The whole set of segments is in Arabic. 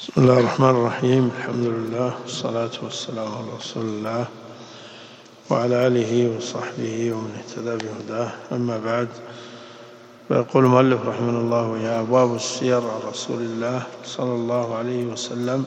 بسم الله الرحمن الرحيم. الحمد لله والصلاة والسلام على رسول الله وعلى آله وصحبه ومن اهتدى بهداه، أما بعد. فيقول المؤلف رحمه الله ويا أبواب السير عن رسول الله صلى الله عليه وسلم.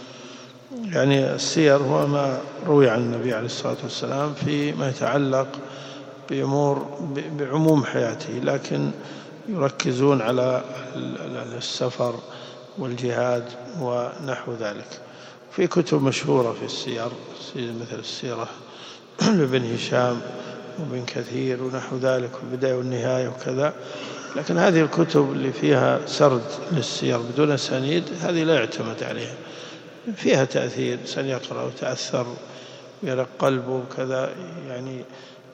يعني السير هو ما روي عن النبي عليه الصلاة والسلام فيما يتعلق بأمور بعموم حياته، لكن يركزون على السفر والجهاد ونحو ذلك. في كتب مشهورة في السير مثل السيرة لابن هشام وابن كثير ونحو ذلك والبداية والنهاية وكذا، لكن هذه الكتب اللي فيها سرد للسير بدون أسانيد هذه لا يعتمد عليها. فيها تأثير، إنسان يقرأ وتأثر ويرق قلبه وكذا، يعني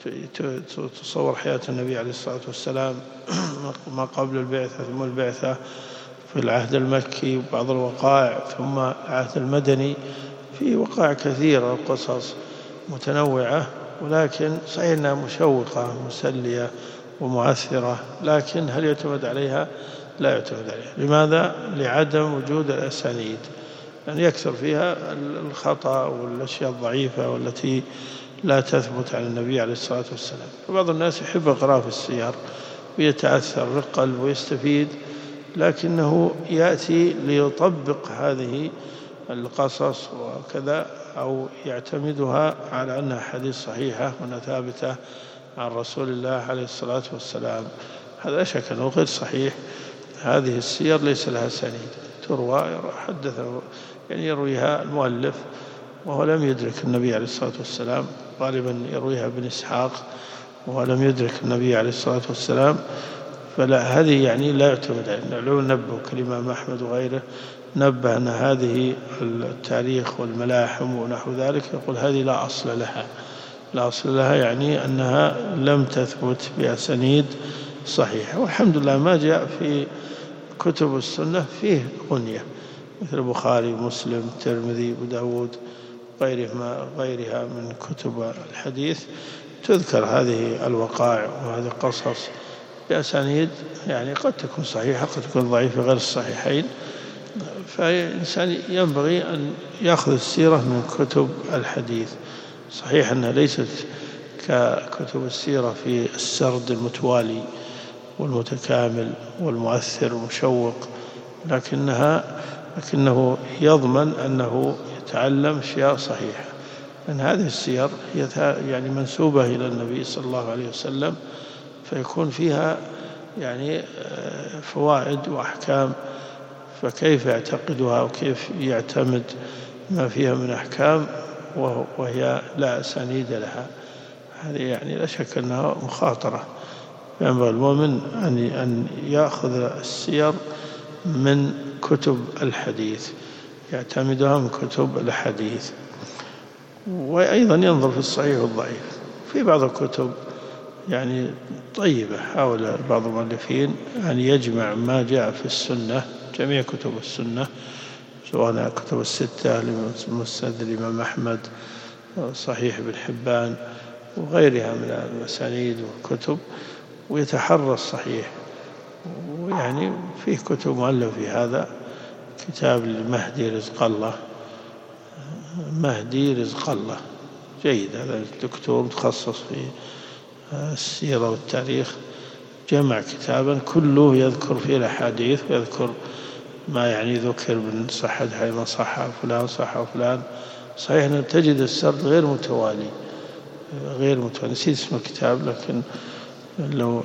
تصور حياة النبي عليه الصلاة والسلام ما قبل البعثة ثم البعثة في العهد المكي وبعض الوقائع، ثم العهد المدني في وقائع كثيرة وقصص متنوعة، ولكن صحيح أنها مشوقة مسلية ومؤثرة، لكن هل يعتمد عليها؟ لا يعتمد عليها. لماذا؟ لعدم وجود الأسانيد، يعني يكثر فيها الخطأ والأشياء الضعيفة والتي لا تثبت عن النبي عليه الصلاة والسلام. فبعض الناس يحب يقرأ في السير ويتأثر بالقلب ويستفيد، لكنه يأتي ليطبق هذه القصص وكذا، أو يعتمدها على أنها حديث صحيحة وأنها ثابتة عن رسول الله عليه الصلاة والسلام. هذا لا شك أنه غير صحيح. هذه السير ليس لها سنيد، تروى حدثه يعني يرويها المؤلف وهو لم يدرك النبي عليه الصلاة والسلام، غالبا يرويها ابن إسحاق وهو لم يدرك النبي عليه الصلاة والسلام، فلا هذه يعني لا يعتمد عليها. العلماء نبهوا كالإمام أحمد وغيره نبه أن هذه التاريخ والملاحم ونحو ذلك، يقول هذه لا أصل لها، لا أصل لها، يعني أنها لم تثبت بأسانيد صحيحة. والحمد لله ما جاء في كتب السنة فيه غنية، مثل البخاري ومسلم الترمذي وداود غيرها من كتب الحديث تذكر هذه الوقائع وهذه القصص بأسانيد، يعني قد تكون صحيحة قد تكون ضعيفة غير الصحيحين. فالإنسان ينبغي أن يأخذ السيرة من كتب الحديث. صحيح أنها ليست ككتب السيرة في السرد المتوالي والمتكامل والمؤثر والمشوق، لكنه يضمن أنه يتعلم أشياء صحيحة. لأن هذه السير هي يعني منسوبة إلى النبي صلى الله عليه وسلم، فيكون فيها يعني فوائد وأحكام، فكيف يعتقدها وكيف يعتمد ما فيها من أحكام وهي لا أسانيد لها؟ هذه يعني لا شك أنها مخاطرة. ينبغي المؤمن أن يأخذ السير من كتب الحديث، يعتمدها من كتب الحديث، وأيضا ينظر في الصحيح والضعيف. في بعض الكتب يعني طيبة، حاول بعض المؤلفين أن يجمع ما جاء في السنة، جميع كتب السنة، سواء كتب الستة مسند الإمام أحمد، صحيح ابن حبان وغيرها من المسانيد والكتب، ويتحرى الصحيح. ويعني فيه كتب مؤلف في هذا، كتاب لمهدي رزق الله جيد، هذا الدكتور متخصص في السيرة والتاريخ، جمع كتابا كله يذكر فيه الأحاديث ويذكر ما يعني ذكر من صحة حيث صح فلان صح فلان. صحيح أن تجد السرد غير متوالي، نسيت اسم الكتاب، لكن لو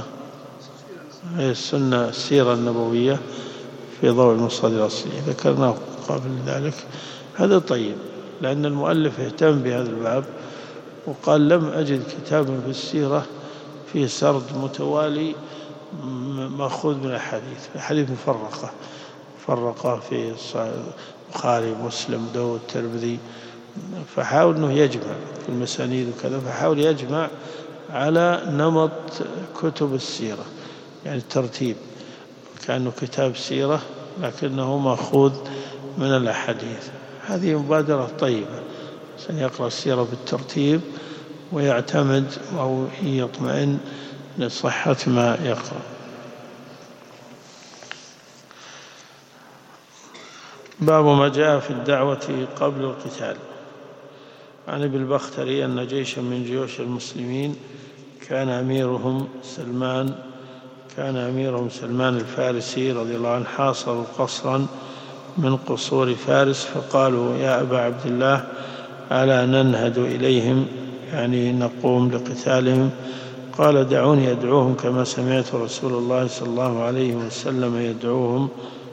السنة السيرة النبوية في ضوء المصادر الأصلية ذكرناه قبل ذلك. هذا طيب، لأن المؤلف اهتم بهذا الباب وقال لم أجد كتابا في السيرة فيه سرد متوالي مأخوذ من الحديث مفرقة في البخاري مسلم داود الترمذي، فحاول أنه يجمع في المسانيد وكذا، فحاول يجمع على نمط كتب السيرة، يعني الترتيب كأنه كتاب سيرة لكنه مأخوذ من الأحاديث. هذه مبادرة طيبة، سيقرأ السيرة بالترتيب ويعتمد أو يطمئن لصحة ما يقرأ. باب ما جاء في الدعوة قبل القتال. عن ابن البختري أن جيشا من جيوش المسلمين كان أميرهم سلمان الفارسي رضي الله عنه، حاصروا قصرا من قصور فارس، فقالوا يا أبا عبد الله ألا ننهد إليهم، يعني نقوم لقتالهم؟ قال دعوني أدعوهم كما سمعت رسول الله صلى الله عليه وسلم يدعوهم.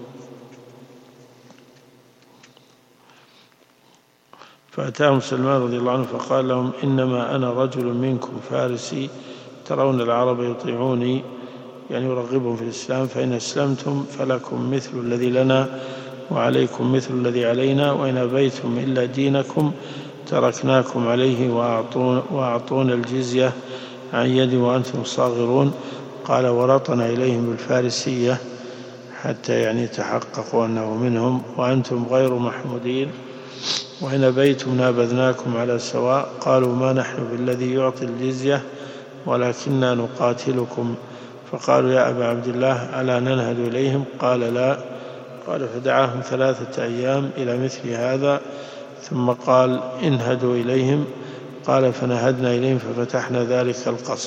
فأتاهم سلمان رضي الله عنه فقال لهم إنما أنا رجل منكم فارسي، ترون العرب يطيعوني، يعني يرغبهم في الإسلام، فإن أسلمتم فلكم مثل الذي لنا وعليكم مثل الذي علينا، وإن أبيتم إلا دينكم تركناكم عليه وأعطونا الجزية عن يد وأنتم صاغرون. قال ورطن إليهم بالفارسية حتى يعني تحققوا أنه منهم، وأنتم غير محمودين، وإن أبيتم نابذناكم على سواء. قالوا ما نحن بالذي يعطي الجزية ولكننا نقاتلكم. فقالوا يا أبا عبد الله ألا ننهد إليهم؟ قال لا. قال فدعاهم 3 أيام إلى مثل هذا، ثم قال انهدوا إليهم. قال فنهدنا إليهم ففتحنا ذلك القصر.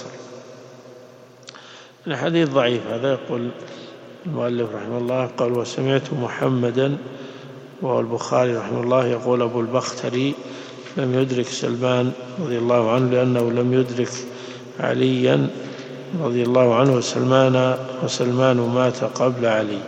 الحديث ضعيف هذا. يقول المؤلف رحمه الله قال وسمعت محمدا، وهو البخاري رحمه الله، يقول أبو البختري لم يدرك سلمان رضي الله عنه لأنه لم يدرك عليا رضي الله عنه، وسلمان مات قبل علي.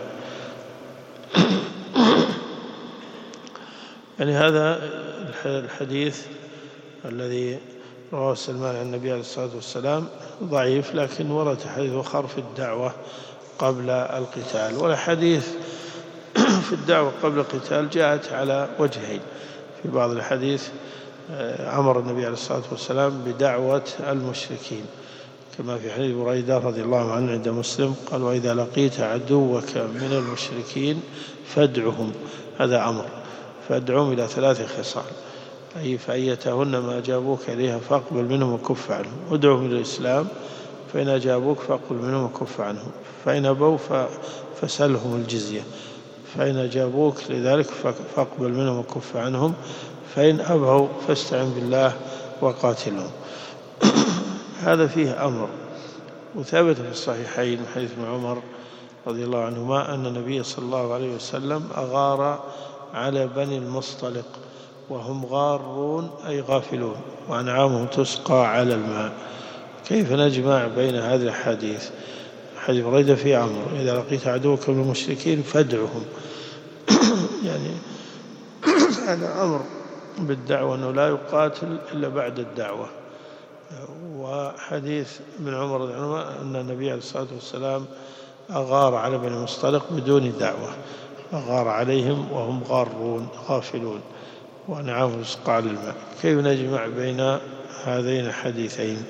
يعني هذا الحديث الذي رواه سلمان عن النبي عليه الصلاة والسلام ضعيف، لكن ورد حديث آخر في الدعوة قبل القتال. والحديث في الدعوة قبل القتال جاءت على وجهين. في بعض الحديث أمر النبي عليه الصلاة والسلام بدعوة المشركين، كما في حديث بريدة رضي الله عنه عند مسلم قال وإذا لقيت عدوك من المشركين فادعهم. هذا أمر، فادعهم إلى 3 خصال، أي فأيتهن ما أجابوك إليها فاقبل منهم وكف عنهم. ادعهم إلى الإسلام، فإن أجابوك فاقبل منهم وكف عنهم، فإن أبوا فسلهم الجزية، فإن أجابوك لذلك فاقبل منهم وكف عنهم، فإن أبوا فاستعن بالله وقاتلهم. هذا فيه أمر. وثبت في الصحيحين من حديث ابن عمر رضي الله عنهما أن النبي صلى الله عليه وسلم أغار على بني المصطلق وهم غارون أي غافلون، وأنعامهم تسقى على الماء. كيف نجمع بين هذه الحديث؟ حديث بريدة فيه أمر إذا لقيت عدوك من المشركين فادعهم يعني هذا أمر بالدعوة أنه لا يقاتل إلا بعد الدعوة. وحديث ابن عمر رضي الله عنه أن النبي عليه الصلاة والسلام أغار على بني المصطلق بدون دعوة، أغار عليهم وهم غارون غافلون وأنعامهم تسقى على الماء. كيف نجمع بين هذين الحديثين؟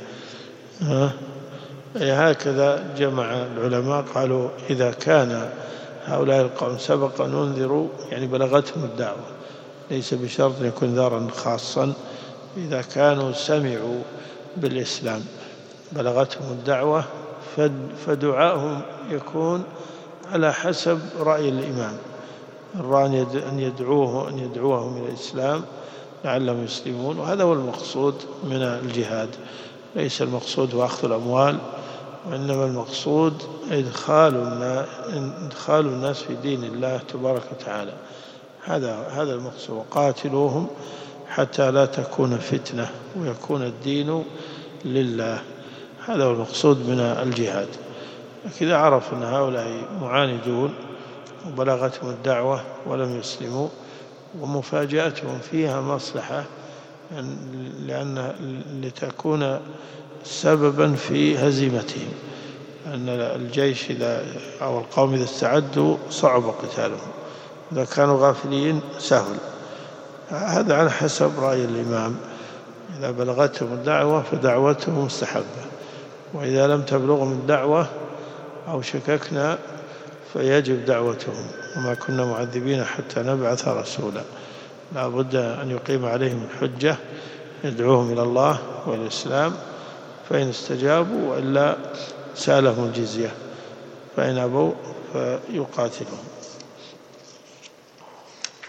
هكذا جمع العلماء، قالوا إذا كان هؤلاء القوم سبق أن أنذروا يعني بلغتهم الدعوة، ليس بشرط أن يكون ذرا خاصا، إذا كانوا سمعوا بالإسلام بلغتهم الدعوة فدعاهم يكون على حسب رأي الإمام، الرأي أن يدعوهم إلى الإسلام لعلهم يسلمون. وهذا هو المقصود من الجهاد، ليس المقصود هو أخذ الأموال، وإنما المقصود إدخال الناس في دين الله تبارك وتعالى. هذا المقصود. وقاتلوهم حتى لا تكون فتنة ويكون الدين لله. هذا هو المقصود من الجهاد. إذا عرف أن هؤلاء معاندون وبلغتهم الدعوة ولم يسلموا ومفاجأتهم فيها مصلحة، لأن لتكون سببا في هزيمتهم، أن الجيش أو القوم إذا استعدوا صعب قتالهم، إذا كانوا غافلين سهل. هذا على حسب رأي الإمام. إذا بلغتهم الدعوة فدعوتهم مستحبة، وإذا لم تبلغهم الدعوة أو شككنا فيجب دعوتهم. وما كنا معذبين حتى نبعث رسولا، لا بد أن يقيم عليهم الحجة، يدعوهم إلى الله والإسلام، فإن استجابوا وإلا سألهم الجزية، فإن أبوا فيقاتلهم.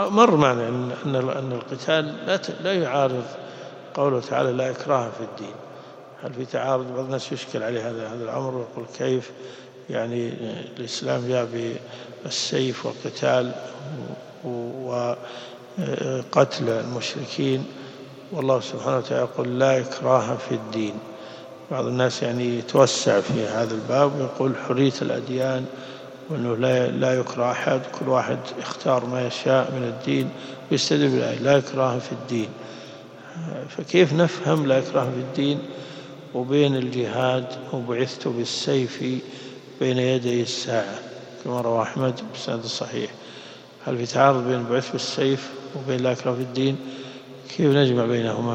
ومر معنا أن القتال لا يعارض قوله تعالى لا إكراه في الدين. هل في تعارض؟ بعض الناس يشكل عليه هذا الأمر ويقول كيف يعني الإسلام جاء بالسيف والقتال وقتل المشركين، والله سبحانه وتعالى يقول لا إكراه في الدين. بعض الناس يعني يتوسع في هذا الباب ويقول حرية الأديان، وأنه لا يكره أحد، كل واحد يختار ما يشاء من الدين، ويستدل بالآية لا إكراه في الدين. فكيف نفهم لا إكراه في الدين وبين الجهاد وبعثت بالسيف بين يدي الساعة كما روى أحمد بسند صحيح؟ هل في تعارض بين البعث بالسيف وبين لا إكراه في الدين؟ كيف نجمع بينهما؟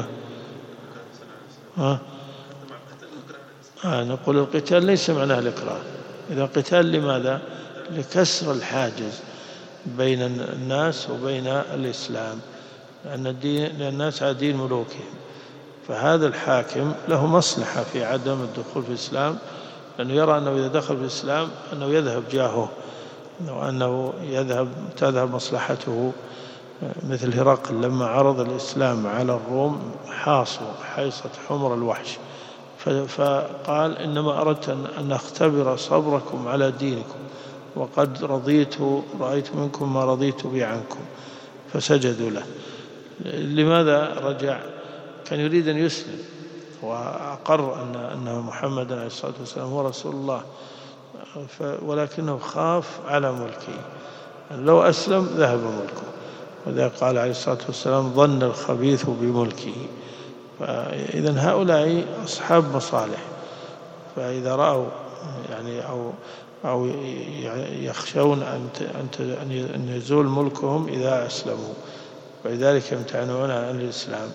نقول القتال ليس معناه الإكراه. إذا قتال لماذا؟ لكسر الحاجز بين الناس وبين الإسلام، لأن الناس على دين ملوكهم، فهذا الحاكم له مصلحة في عدم الدخول في الإسلام، لأنه يرى أنه إذا دخل في الإسلام أنه يذهب جاهه وأنه تذهب مصلحته. مثل هرقل لما عرض الإسلام على الروم حاصوا حيصة حمر الوحش، فقال إنما أردت أن أختبر صبركم على دينكم، وقد رأيت منكم ما رضيت به عنكم، فسجدوا له. لماذا رجع؟ كان يريد أن يسلم وأقر أن محمد عليه الصلاة والسلام هو رسول الله، ولكنه خاف على ملكه، لو أسلم ذهب ملكه، وذا قال عليه الصلاة والسلام ظن الخبيث بملكه. فإذن هؤلاء أصحاب مصالح، فإذا رأوا يعني أو يخشون أن يزول ملكهم إذا أسلموا، ولذلك يمتنعون عن الإسلام.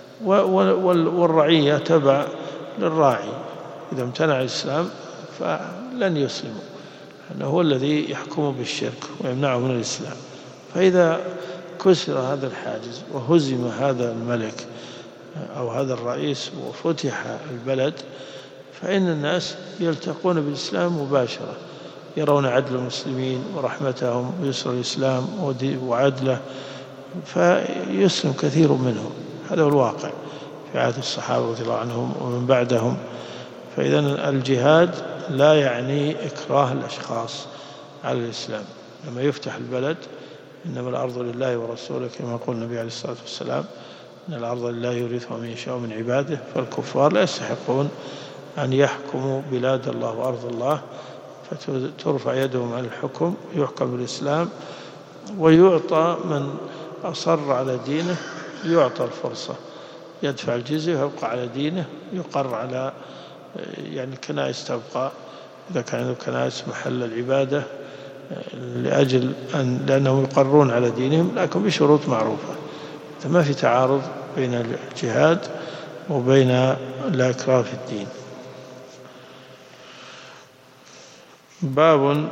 والرعية تبع للراعي، إذا امتنع الإسلام فلن يسلموا، لأنه هو الذي يحكم بالشرك ويمنعه من الإسلام. فإذا كسر هذا الحاجز وهزم هذا الملك أو هذا الرئيس وفتح البلد، فإن الناس يلتقون بالإسلام مباشرة، يرون عدل المسلمين ورحمتهم ويسر الإسلام وعدله، فيسلم كثير منهم. هذا هو الواقع في عهد الصحابة رضي الله عنهم ومن بعدهم. فإذا الجهاد لا يعني إكراه الأشخاص على الإسلام. لما يفتح البلد إنما الأرض لله ورسوله كما يقول النبي عليه الصلاة والسلام إن الأرض لله يورثها من يشاء من عباده، فالكفار لا يستحقون أن يحكموا بلاد الله وأرض الله، فترفع يدهم عن الحكم، يحكم بالإسلام، ويعطى من أصر على دينه يعطى الفرصة، يدفع الجزية ويبقى على دينه، يقر على يعني الكنائس تبقى إذا كانوا كنائس محل العبادة لأنهم يقرون على دينهم، لكن بشروط معروفة. ما في تعارض بين الجهاد وبين لا إكراه في الدين. باب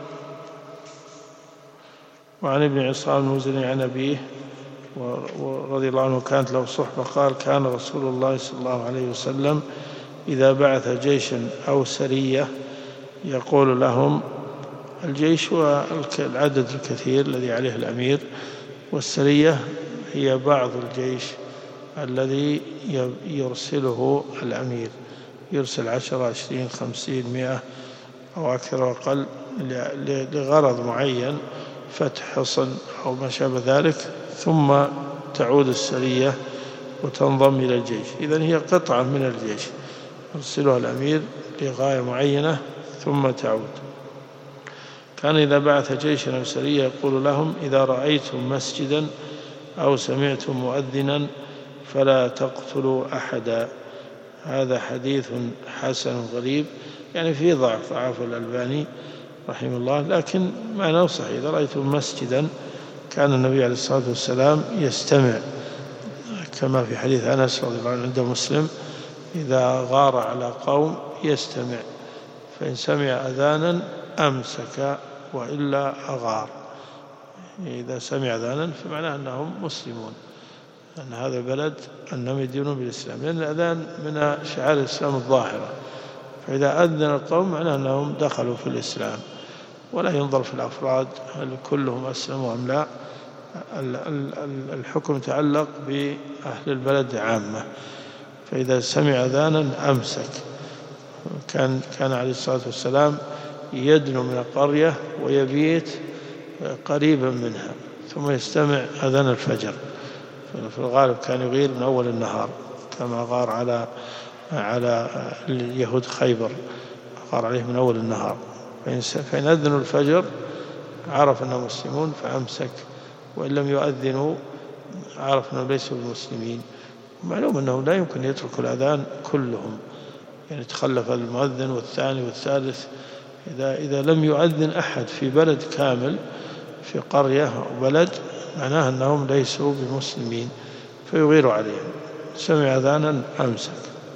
وعن ابن عصام المزني عن أبيه ورضي الله عنه كانت له صحبة قال كان رسول الله صلى الله عليه وسلم إذا بعث جيشا أو سرية يقول لهم، الجيش هو العدد الكثير الذي عليه الأمير، والسرية هي بعض الجيش الذي يرسله الأمير، يرسل 10 20 50 100 أو أكثر وأقل لغرض معين، فتح حصن أو ما شابه ذلك، ثم تعود السرية وتنضم إلى الجيش. إذن هي قطعة من الجيش يرسلها الأمير لغاية معينة ثم تعود. كان إذا بعث جيشا أو سرية يقول لهم إذا رأيتم مسجدا أو سمعتم مؤذنا فلا تقتلوا أحدا. هذا حديث حسن غريب، يعني فيه ضعف الألباني رحمه الله، لكن معناه صحيح. إذا رأيتم مسجدا، كان النبي عليه الصلاة والسلام يستمع كما في حديث أنس رضي الله عنه عند مسلم، إذا غار على قوم يستمع، فإن سمع أذانا أمسك وإلا أغار. إذا سمع أذانا فمعناه أنهم مسلمون، أن هذا البلد أنهم يدينون بالإسلام، لأن الأذان من شعائر الإسلام الظاهرة، فإذا أذن القوم معناه أنهم دخلوا في الإسلام. ولا ينظر في الأفراد هل كلهم أسلموا أم لا، الحكم يتعلق بأهل البلد عامة، فإذا سمع أذانا أمسك. كان عليه الصلاة والسلام يدنو من القرية ويبيت قريبا منها ثم يستمع أذان الفجر. في الغالب كان يغير من أول النهار كما غار على اليهود خيبر، غار عليه من أول النهار. فإن أذنوا الفجر عرف أنهم مسلمون فأمسك، وإن لم يؤذنوا عرف أنهم ليسوا بمسلمين. معلوم أنه لا يمكن يترك الأذان كلهم، يعني تخلف المؤذن والثاني والثالث. إذا لم يؤذن أحد في بلد كامل، في قرية أو بلد، معناه أنهم ليسوا بمسلمين فيغير عليهم. سمع أذانا أمسك.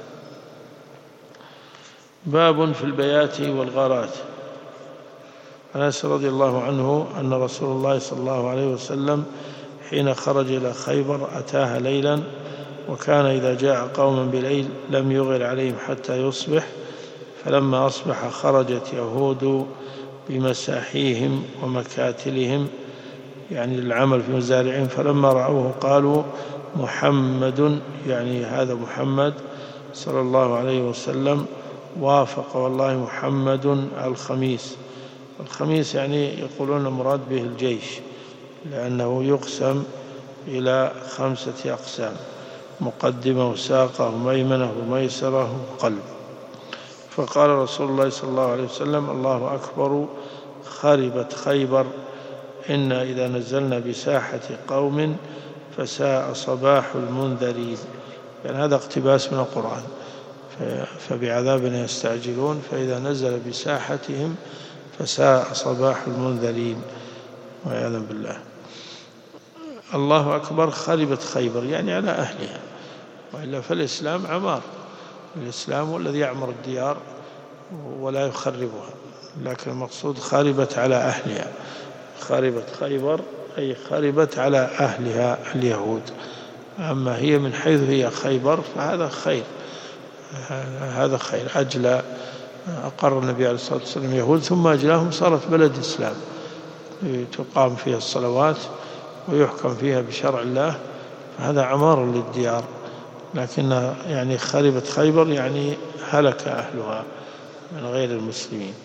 باب في البيات والغارات. عن أنس رضي الله عنه أن رسول الله صلى الله عليه وسلم حين خرج إلى خيبر أتاها ليلا، وكان إذا جاء قوما بليل لم يغر عليهم حتى يصبح، فلما أصبح خرجت يهود بمساحيهم ومكاتلهم، يعني للعمل في مزارعهم، فلما رأوه قالوا محمد، يعني هذا محمد صلى الله عليه وسلم، وافق والله محمد الخميس. الخميس يعني يقولون المراد به الجيش، لأنه يقسم إلى 5 أقسام: مقدمة وساقة وميمنة وميسرة وقلب. فقال رسول الله صلى الله عليه وسلم: الله أكبر، خربت خيبر، إنا إذا نزلنا بساحة قوم فساء صباح المنذرين. يعني هذا اقتباس من القرآن. فبعذاب يستعجلون، فإذا نزل بساحتهم فساء صباح المنذرين، والعياذ بالله. الله أكبر، خربت خيبر يعني على أهلها، وإلا فالإسلام عمار، الإسلام هو الذي يعمر الديار ولا يخربها، لكن المقصود خربت على أهلها. خربت خيبر أي خربت على أهلها اليهود. أما هي من حيث هي خيبر فهذا خير، هذا خير. أجل أقر النبي عليه الصلاة والسلام يهود، ثم أجلاهم صارت بلد إسلام تقام فيها الصلوات ويحكم فيها بشرع الله، هذا عمار للديار. لكن يعني خربت خيبر يعني هلك أهلها من غير المسلمين.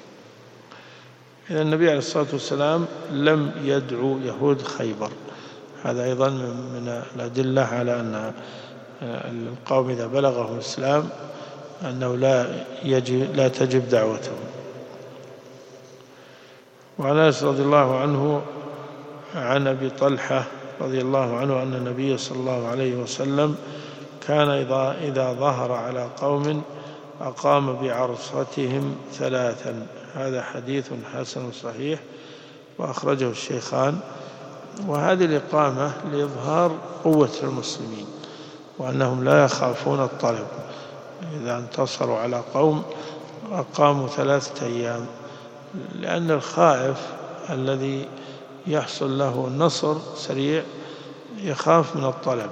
إذا النبي عليه الصلاة والسلام لم يدعو يهود خيبر. هذا أيضا من الأدلة على أن القوم إذا بلغهم الإسلام أنه لا تجب دعوتهم. وعن أنس رضي الله عنه عن أبي طلحة رضي الله عنه أن النبي صلى الله عليه وسلم كان إذا ظهر على قوم أقام بعرصتهم 3. هذا حديث حسن صحيح وأخرجه الشيخان. وهذه الإقامة لإظهار قوة المسلمين وأنهم لا يخافون الطلب. إذا انتصروا على قوم أقاموا 3 أيام، لأن الخائف الذي يحصل له النصر سريع يخاف من الطلب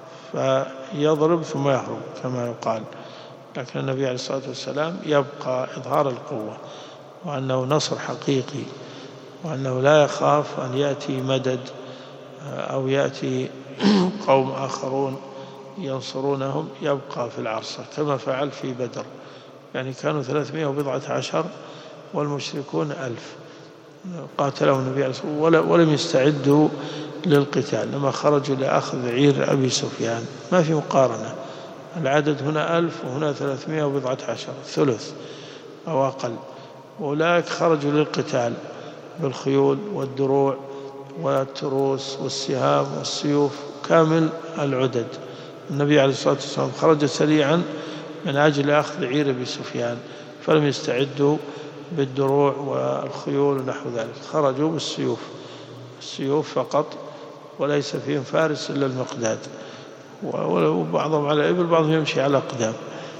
فيضرب ثم يهرب كما يقال. لكن النبي عليه الصلاة والسلام يبقى إظهار القوة وأنه نصر حقيقي، وأنه لا يخاف أن يأتي مدد أو يأتي قوم آخرون ينصرونهم، يبقى في العرصة كما فعل في بدر. يعني كانوا 319 والمشركون 1000 قاتلهم النبي عليه الصلاة والسلام ولم يستعدوا للقتال. لما خرجوا لأخذ عير أبي سفيان ما في مقارنة، العدد هنا 1000 وهنا 319، ثلث أو أقل. وأولئك خرجوا للقتال بالخيول والدروع والتروس والسهام والسيوف كامل العدد. النبي عليه الصلاة والسلام خرج سريعا من أجل أخذ عير أبي سفيان، فلم يستعدوا بالدروع والخيول ونحو ذلك، خرجوا بالسيوف فقط، وليس فيهم فارس إلا المقداد، وبعضهم على إبل بعضهم يمشي على أقدام،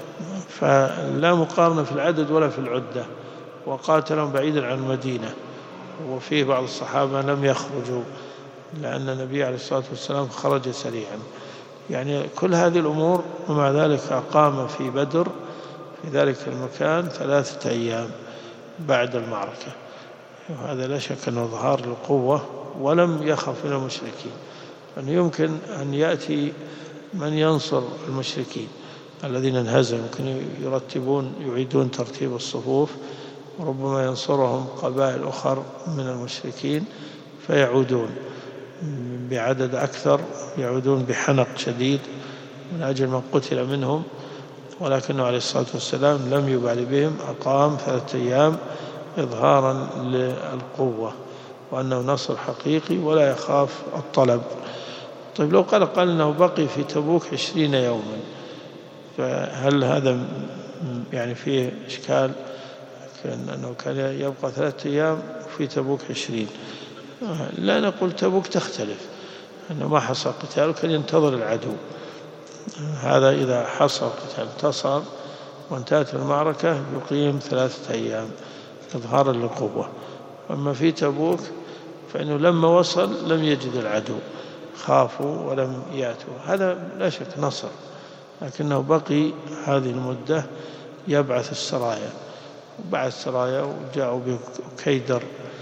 فلا مقارنة في العدد ولا في العدة. وقاتلهم بعيدا عن المدينة، وفيه بعض الصحابة لم يخرجوا لأن النبي عليه الصلاة والسلام خرج سريعا. يعني كل هذه الأمور، ومع ذلك أقام في بدر في ذلك المكان 3 أيام بعد المعركة. وهذا لا شك أنه إظهار للقوة ولم يخف من المشركين، أنه يمكن أن يأتي من ينصر المشركين الذين انهزموا، يمكن يعيدون ترتيب الصفوف، وربما ينصرهم قبائل أخر من المشركين فيعودون بعدد أكثر، يعودون بحنق شديد من أجل من قتل منهم، ولكنه عليه الصلاة والسلام لم يبال بهم، أقام 3 أيام إظهارا للقوة وأنه نصر حقيقي ولا يخاف الطلب. طيب لو قال أنه بقي في تبوك 20 يوما، فهل هذا يعني فيه إشكال؟ أنه كان يبقى 3 أيام في تبوك 20؟ لا نقول تبوك تختلف، أنه ما حصل قتال وكان ينتظر العدو، هذا إذا حصل قتال انتصر وانتهت المعركة يقيم 3 أيام إظهارا للقوة. أما في تبوك فإنه لما وصل لم يجد العدو، خافوا ولم يأتوا، هذا لا شك نصر، لكنه بقي هذه المدة يبعث السرايا، وبعث سرايا وجاءوا بكيدر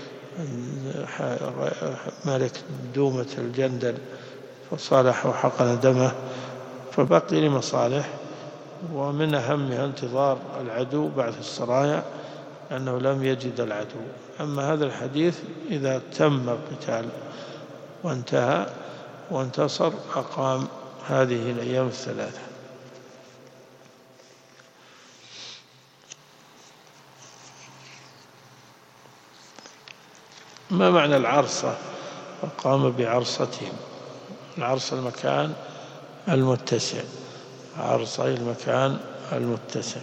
ملك دومة الجندل فصالح وحقن دمه، فبقي لمصالح، ومن أهمها انتظار العدو بعث السرايا لأنه لم يجد العدو. أما هذا الحديث إذا تم القتال وانتهى وانتصر أقام هذه الأيام 3. ما معنى العرصة؟ وقام بعرصتهم. العرصة المكان المتسع، عرصة المكان المتسع.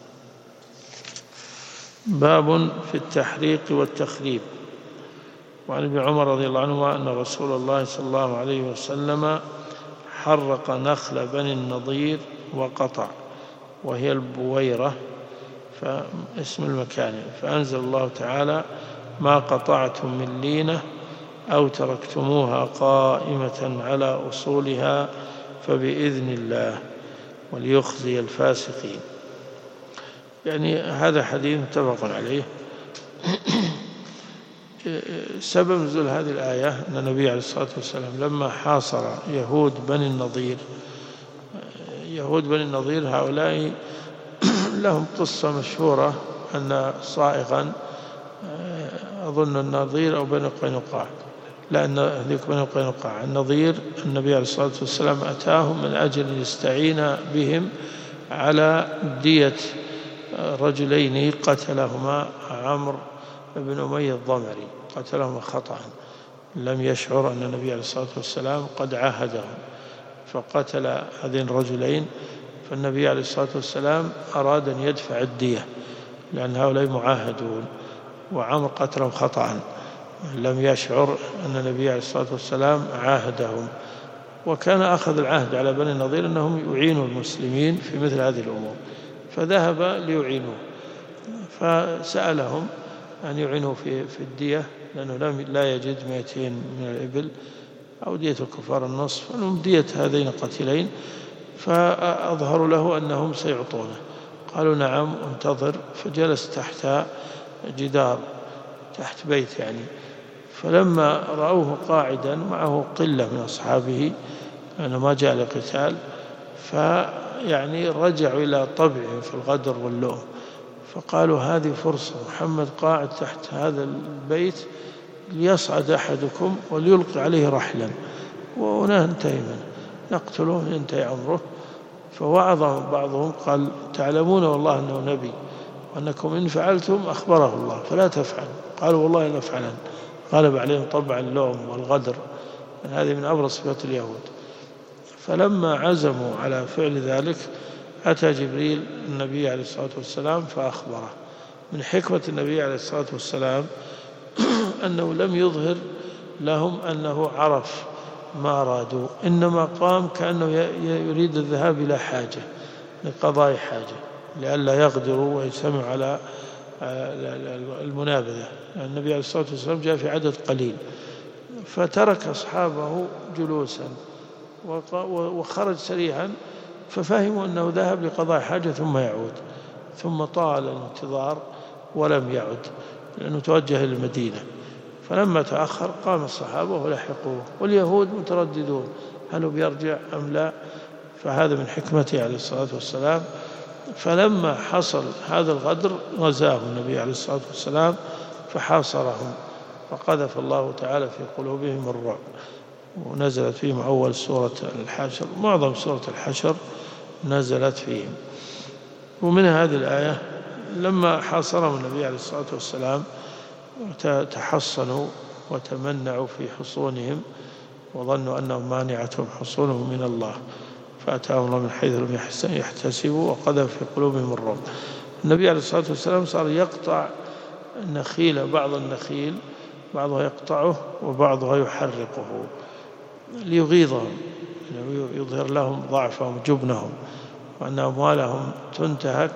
باب في التحريق والتخريب. وعن ابن عمر رضي الله عنهما أن رسول الله صلى الله عليه وسلم حرق نخل بني النضير وقطع، وهي البويرة فاسم المكان، فأنزل الله تعالى: ما قطعتم من لينة أو تركتموها قائمة على أصولها فبإذن الله وليخزي الفاسقين. يعني هذا حديث متفق عليه. سبب نزول هذه الآية أن النبي عليه الصلاة والسلام لما حاصر يهود بني النضير هؤلاء لهم قصة مشهورة أن صائغا، أظن النضير أو بني قينقاع، لأن هذيك بني قينقاع، النضير النبي عليه الصلاة والسلام أتاهم من أجل يستعين بهم على دية رجلين قتلهما عمرو بن أمية الضمري، قتلهما خطأ، لم يشعر أن النبي عليه الصلاة والسلام قد عاهدهم فقتل هذين الرجلين، فالنبي عليه الصلاة والسلام أراد أن يدفع الدية لأن هؤلاء معاهدون، وعمر قتلهم خطأ لم يشعر أن النبي عليه الصلاة والسلام عاهدهم، وكان أخذ العهد على بني النضير أنهم يعينوا المسلمين في مثل هذه الأمور، فذهب ليعينوه، فسألهم أن يعينوا في الدية لأنه لا يجد 200 من الإبل أو دية الكفار النصف، أنهم دية هذين القتيلين، فأظهروا له أنهم سيعطونه، قالوا نعم انتظر، فجلس تحت جدار تحت بيت يعني، فلما رأوه قاعدا معه قلة من أصحابه لأنه ما جاء لقتال، فيعني رجعوا إلى طبعهم في الغدر واللؤم، فقالوا هذه فرصة، محمد قاعد تحت هذا البيت ليصعد أحدكم وليلقي عليه رحلا وننتهي منه، نقتله ينتهي عمره. فوعظهم بعضهم قال تعلمون والله أنه نبي وأنكم إن فعلتم أخبره الله فلا تفعل، قالوا والله نفعلا، غلب عليهم طبع اللوم والغدر، هذه من أبرز صفات اليهود. فلما عزموا على فعل ذلك أتى جبريل النبي عليه الصلاة والسلام فأخبره. من حكمة النبي عليه الصلاة والسلام أنه لم يظهر لهم أنه عرف ما أرادوا، إنما قام كأنه يريد الذهاب إلى حاجة لقضاء حاجة لئلا يغدروا ويجتمعوا على المنابذة. النبي عليه الصلاة والسلام جاء في عدد قليل فترك أصحابه جلوسا وخرج سريعا، ففهموا أنه ذهب لقضاء حاجة ثم يعود، ثم طال الانتظار ولم يعد لأنه توجه إلى المدينة، فلما تأخر قام الصحابة ولحقوه، واليهود مترددون هل هو بيرجع أم لا، فهذا من حكمته عليه الصلاة والسلام. فلما حصل هذا الغدر غزاه النبي عليه الصلاة والسلام فحاصرهم، فقذف الله تعالى في قلوبهم الرعب، ونزلت فيهم أول سورة الحشر، معظم سورة الحشر نزلت فيهم. ومن هذه الآية لما حاصرهم النبي عليه الصلاة والسلام تحصنوا وتمنعوا في حصونهم وظنوا أنهم مانعتهم حصونهم من الله، فأتاهم الله من حيث لم يحتسبوا وقذف في قلوبهم الرعب. النبي عليه الصلاة والسلام صار يقطع النخيل، بعض النخيل بعضها يقطعه وبعضها يحرقه ليغيظهم، يظهر لهم ضعفهم جبنهم وأن أموالهم تنتهك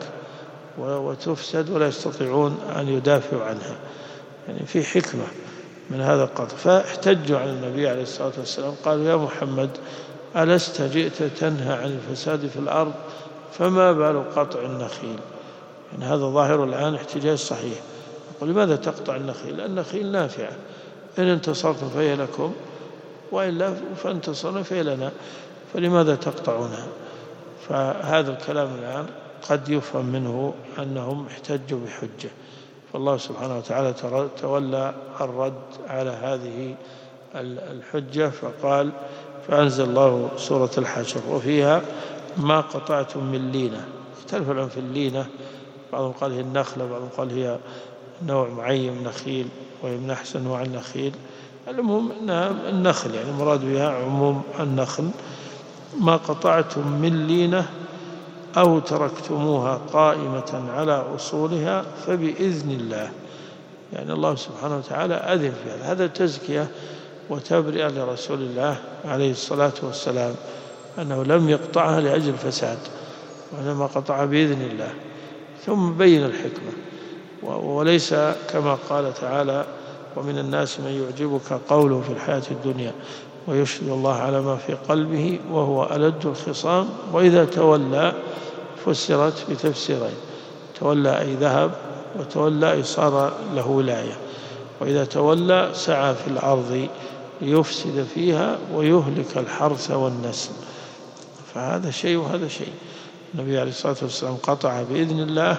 وتفسد ولا يستطيعون أن يدافعوا عنها، يعني في حكمة من هذا القطع. فاحتجوا على النبي عليه الصلاة والسلام قالوا يا محمد ألست جئت تنهى عن الفساد في الأرض فما بال قطع النخيل؟ يعني هذا ظاهر الآن احتجاج صحيح. يقول لماذا تقطع النخيل؟ لأن النخيل نافعة، إن انتصرتم فهي لكم وإلا فانتصرنا فهي لنا، فلماذا تقطعونها؟ فهذا الكلام الآن قد يفهم منه أنهم احتجوا بحجة، فالله سبحانه وتعالى تولى الرد على هذه الحجة، فقال فأنزل الله سورة الحشر وفيها ما قطعتم من لينة. اختلف العلماء في اللينة، بعضهم قال هي النخلة، بعضهم قال هي نوع معين من النخيل وهي من أحسن نوع النخيل. المهم أنها النخل، يعني مراد بها عموم النخل. ما قطعتم من لينة أو تركتموها قائمة على أصولها فبإذن الله، يعني الله سبحانه وتعالى أذن في هذا تزكية وتبرئة لرسول الله عليه الصلاة والسلام، أنه لم يقطعها لأجل الفساد وإنما قطعها بإذن الله. ثم بين الحكمة، وليس كما قال تعالى ومن الناس من يعجبك قوله في الحياة الدنيا ويشهد الله على ما في قلبه وهو ألد الخصام، وإذا تولى فسرت بتفسيرين: تولى أي ذهب، وتولى أي صار له ولاية. وإذا تولى سعى في الأرض ليفسد فيها ويهلك الحرث والنسل، فهذا شيء وهذا شيء. النبي عليه الصلاة والسلام قطع بإذن الله،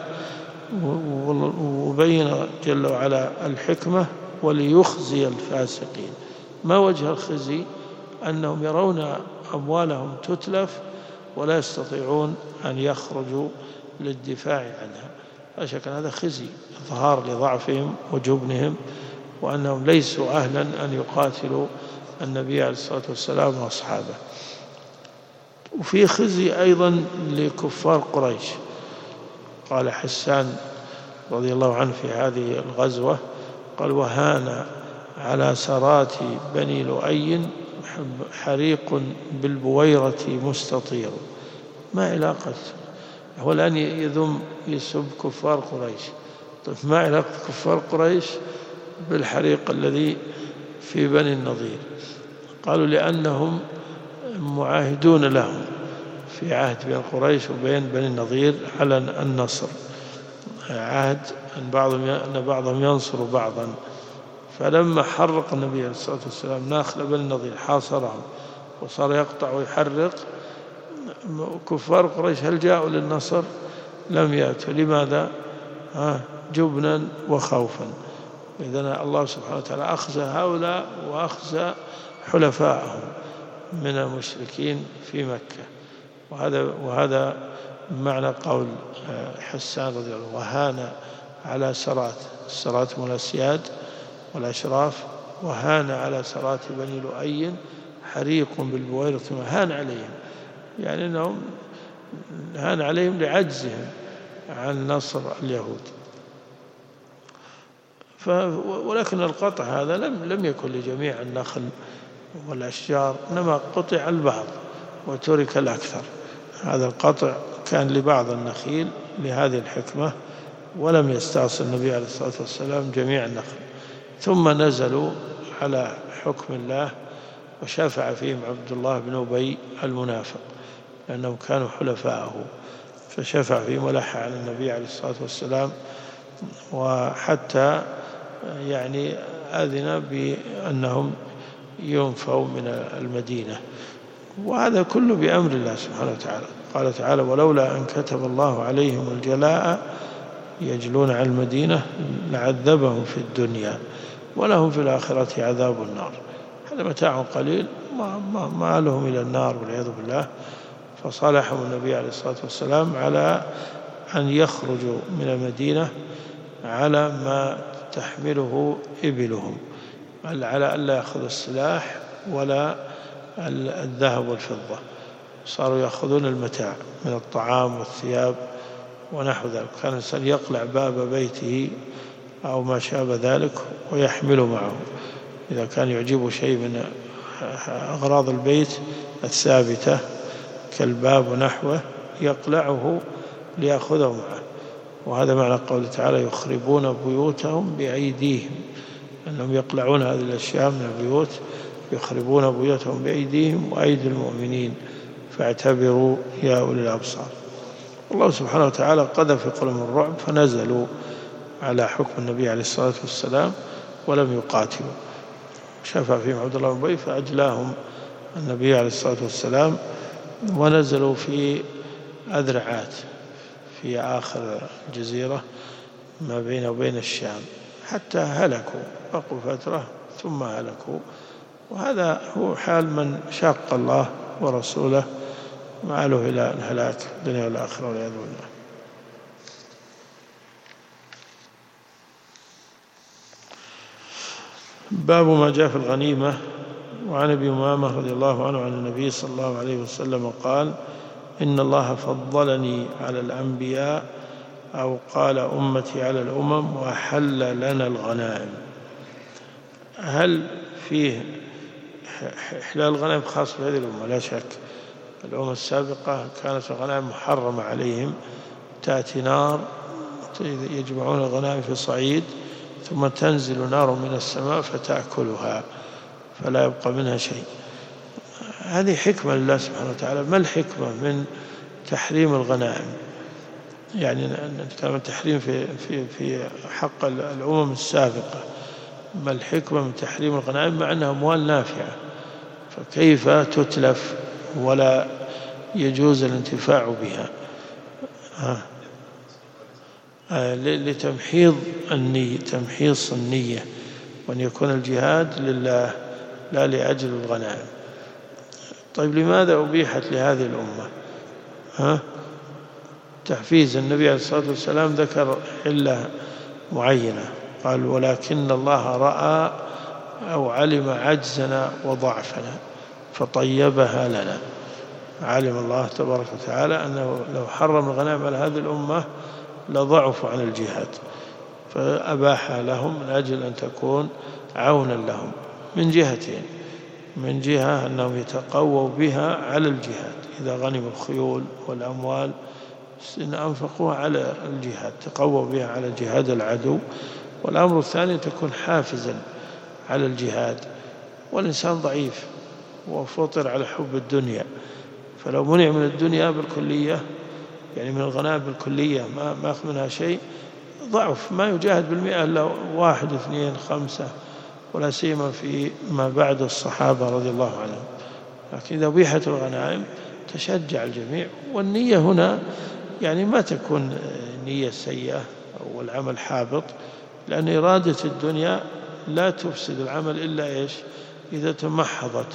وبين جل وعلا الحكمة وليخزي الفاسقين. ما وجه الخزي؟ أنهم يرون أموالهم تتلف ولا يستطيعون أن يخرجوا للدفاع عنها، لا شك أن هذا خزي، إظهار لضعفهم وجبنهم وأنهم ليسوا أهلا أن يقاتلوا النبي عليه الصلاة والسلام وأصحابه. وفي خزي أيضا لكفار قريش. قال حسان رضي الله عنه في هذه الغزوة، قال وهان على سرات بني لؤي حريق بالبويرة مستطير. ما علاقة؟ هو الآن يذم يسب كفار قريش، طيب ما علاقة كفار قريش بالحريق الذي في بني النضير؟ قالوا لأنهم معاهدون لهم في عهد بين قريش وبين بني النضير على النصر، عهد أن بعضهم ينصر بعضا. فلما حرق النبي عليه الصلاة والسلام ناخل بني النضير حاصرهم وصار يقطع ويحرق، كفار قريش هل جاءوا للنصر؟ لم يأتوا. لماذا؟ جبنا وخوفا. إذن الله سبحانه وتعالى أخزى هؤلاء وأخزى حلفاءهم من المشركين في مكة. وهذا معنى قول حسان رضي الله عنه وهان على سرات، السرات من الأسياد والأشراف، وهان على سرات بني لؤي حريق بالبويرة، هان عليهم، يعني أنهم هان عليهم لعجزهم عن نصر اليهود. ولكن القطع هذا لم يكن لجميع النخل والأشجار، إنما قطع البعض وترك الأكثر. هذا القطع كان لبعض النخيل لهذه الحكمة، ولم يستعصي النبي عليه الصلاة والسلام جميع النخل. ثم نزلوا على حكم الله وشفع فيهم عبد الله بن أبي المنافق لأنهم كانوا حلفاءه، فشفع فيهم ولح على النبي عليه الصلاة والسلام، وحتى يعني أذن بأنهم ينفوا من المدينة، وهذا كله بأمر الله سبحانه وتعالى. قال تعالى: ولولا أن كتب الله عليهم الجلاء يجلون عن المدينة لعذبهم في الدنيا ولهم في الآخرة عذاب النار. هذا متاع قليل ما لهم إلى النار والعياذ بالله. فصالحهم النبي عليه الصلاة والسلام على أن يخرجوا من المدينة على ما تحمله إبلهم، على ألا يأخذوا السلاح ولا الذهب والفضة، صاروا يأخذون المتاع من الطعام والثياب ونحو ذلك. كان الإنسان يقلع باب بيته أو ما شابه ذلك ويحمله معه، إذا كان يعجبه شيء من أغراض البيت الثابتة كالباب ونحوه يقلعه ليأخذه معه. وهذا معنى قوله تعالى: يخربون بيوتهم بأيديهم، أنهم يقلعون هذه الأشياء من البيوت، يخربون بيوتهم بأيديهم وأيدي المؤمنين فاعتبروا يا أولي الأبصار. الله سبحانه وتعالى قذف في قلوبهم الرعب فنزلوا على حكم النبي عليه الصلاة والسلام ولم يقاتلوا. شفع فيهم عبد الله بن أبي فأجلاهم النبي عليه الصلاة والسلام، ونزلوا في أذرعات في آخر الجزيرة ما بين وبين الشام حتى هلكوا، بقوا فترة ثم هلكوا. وهذا هو حال من شاق الله ورسوله مآله إلى الهلاك الدنيا والآخرة والعياذ بالله. باب ما جاء في الغنيمة. وعن أبي أمامة رضي الله عنه عن النبي صلى الله عليه وسلم قال: إن الله فضلني على الأنبياء، أو قال أمتي على الأمم، وأحل لنا الغنائم. هل فيه إحلال الغنائم خاص بهذه الأمة؟ لا شك. الأمم السابقة كانت الغنائم محرمة عليهم، تأتي نار يجمعون الغنائم في صعيد ثم تنزل نار من السماء فتأكلها فلا يبقى منها شيء. هذه حكمة لله سبحانه وتعالى. ما الحكمة من تحريم الغنائم؟ يعني نتكلم عن التحريم في حق الأمم السابقة. ما الحكمة من تحريم الغنائم مع أنها أموال نافعة؟ فكيف تتلف ولا يجوز الانتفاع بها؟ لتمحيص النية، تمحيص النية، وأن يكون الجهاد لله لا لأجل الغنائم. طيب لماذا أبيحت لهذه الأمة؟ تحفيز. النبي عليه الصلاة والسلام ذكر علة معينة، قال: ولكن الله رأى أو علم عجزنا وضعفنا فطيبها لنا. علم الله تبارك وتعالى أنه لو حرم الغنائم على هذه الأمة لضعفوا عن الجهاد، فأباحها لهم من أجل أن تكون عونا لهم من جهتين: من جهة أنهم يتقووا بها على الجهاد، إذا غنموا الخيول والأموال إن أنفقوها على الجهاد تقووا بها على جهاد العدو. والأمر الثاني تكون حافزا على الجهاد، والإنسان ضعيف وفطر على حب الدنيا، فلو منع من الدنيا بالكلية، يعني من الغنائم بالكلية ما أخذ منها شيء، ضعف، ما يجاهد بالمئة إلا 1 2 5، ولا سيما في ما بعد الصحابة رضي الله عنهم. لكن إذا أبيحت الغنائم تشجع الجميع. والنية هنا يعني ما تكون نية سيئة والعمل حابط، لأن إرادة الدنيا لا تفسد العمل إلا إيش؟ إذا تمحضت.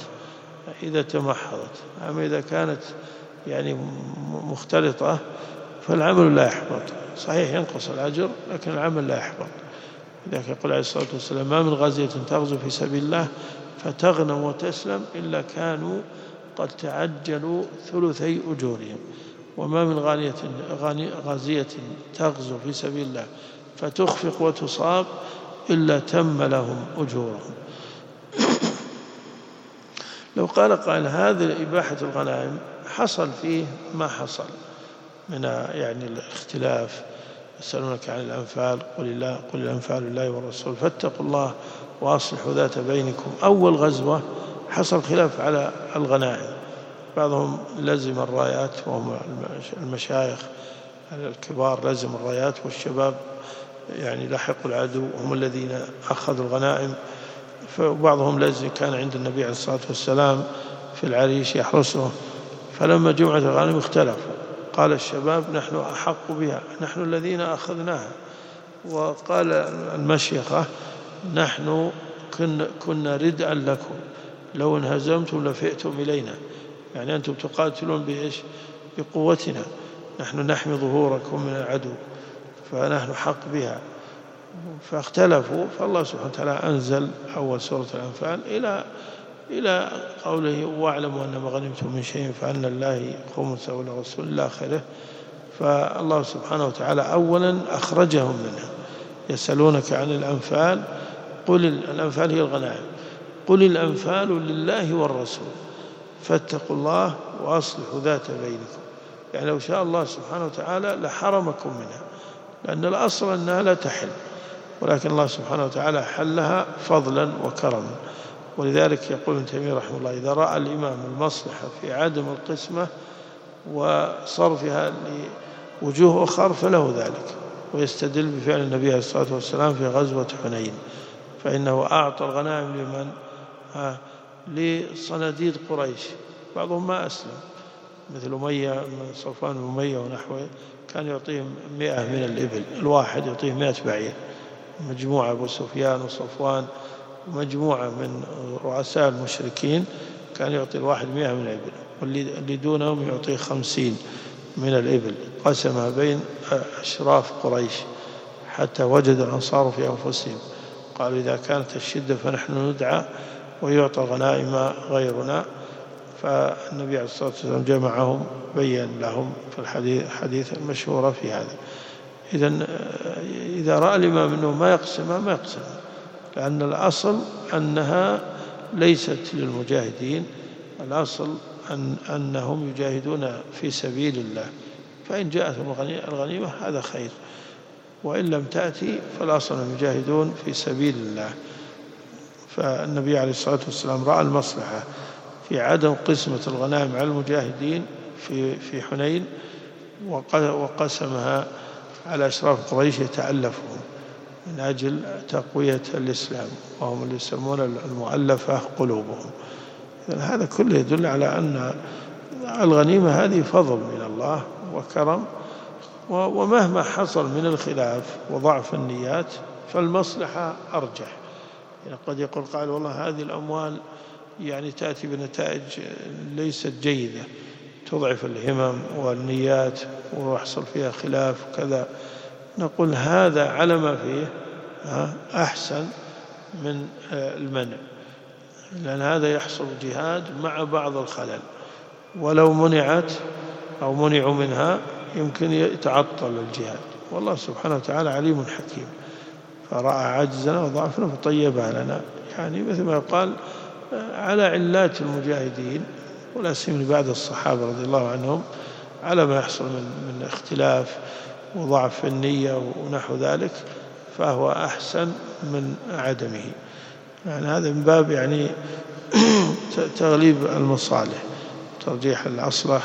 أما إذا كانت يعني مختلطة فالعمل لا يحبط. صحيح ينقص الأجر لكن العمل لا يحبط. لذلك يقول عليه الصلاة والسلام: ما من غازية تغزو في سبيل الله فتغنم وتسلم إلا كانوا قد تعجلوا ثلثي أجورهم، وما من غازية تغزو في سبيل الله فتخفق وتصاب إلا تم لهم أجورهم. لو قال قائل: هذه إباحة الغنائم حصل فيه ما حصل من يعني الاختلاف، يسألونك عن الأنفال قل الأنفال لله والرسول فاتقوا الله وأصلحوا ذات بينكم. أول غزوة حصل خلاف على الغنائم، بعضهم لزم الرايات وهم المشايخ الكبار لزم الرايات، والشباب يعني لحقوا العدو وهم الذين أخذوا الغنائم. فبعضهم الذي كان عند النبي عليه الصلاة والسلام في العريش يحرسه، فلما جمعت الغنائم اختلفوا، قال الشباب نحن أحق بها، نحن الذين أخذناها. وقال المشيخة نحن كنا ردءا لكم، لو انهزمتم لفئتم إلينا، يعني أنتم تقاتلون بإيش؟ بقوتنا، نحن نحمي ظهوركم من العدو، فنحن حق بها. فاختلفوا، فالله سبحانه وتعالى أنزل أول سورة الأنفال إلى قوله واعلموا أن ما غنمتم من شيء فأن الله خمسه ولرسوله إلى آخره. فالله سبحانه وتعالى أولا أخرجهم منها. يسألونك عن الأنفال، قل الأنفال هي الغنائم، قل الأنفال لله والرسول فاتقوا الله وأصلحوا ذات بينكم. يعني لو شاء الله سبحانه وتعالى لحرمكم منها، لأن الأصل أنها لا تحل، ولكن الله سبحانه وتعالى حلها فضلا وكرما. ولذلك يقول ابن تيمية رحمه الله إذا رأى الإمام المصلحة في عدم القسمة وصرفها لوجوه أخرى فله ذلك، ويستدل بفعل النبي عليه الصلاة والسلام في غزوة حنين، فإنه أعطى الغنائم لمن؟ لصناديد قريش، بعضهم ما أسلم مثل أمية، صفوان بن أمية ونحوه، كان يعطيهم 100 من الإبل، الواحد يعطيه 100 بعير. مجموعة أبو سفيان وصفوان ومجموعة من رؤساء المشركين كان يعطي الواحد 100 من الإبل، واللي دونهم يعطيه 50 من الإبل، قسمها بين أشراف قريش حتى وجد الأنصار في أنفسهم، قالوا إذا كانت الشدة فنحن ندعى ويعطى غنائم غيرنا. فالنبي عليه الصلاة والسلام جمعهم، بين لهم في الحديث المشهور في هذا. إذا رأى الإمام أنه ما يقسمها ما يقسمها، لأن الأصل أنها ليست للمجاهدين، الأصل أنهم يجاهدون في سبيل الله، فإن جاءتهم الغنيمة هذا خير، وإن لم تأتي فالأصل أنهم يجاهدون في سبيل الله. فالنبي عليه الصلاة والسلام رأى المصلحة في عدم قسمة الغنائم على المجاهدين في حنين، وقسمها على أشراف قريش يتألفهم من أجل تقوية الإسلام، وهم اللي يسمون المؤلفة قلوبهم. هذا كله يدل على أن الغنيمة هذه فضل من الله وكرم، ومهما حصل من الخلاف وضعف النيات فالمصلحة أرجح. يعني قد يقول قائل والله هذه الأموال يعني تأتي بنتائج ليست جيدة، تضعف الهمم والنيات ويحصل فيها خلاف وكذا، نقول هذا على ما فيه أحسن من المنع، لأن هذا يحصل جهاد مع بعض الخلل، ولو منعت أو منعوا منها يمكن يتعطل الجهاد، والله سبحانه وتعالى عليم حكيم، فرأى عجزنا وضعفنا فطيبها لنا. يعني مثل ما يقال على علات المجاهدين ولا سيما بعد الصحابة رضي الله عنهم على ما يحصل من اختلاف وضعف النية ونحو ذلك، فهو أحسن من عدمه. يعني هذا من باب يعني تغليب المصالح، ترجيح الأصلح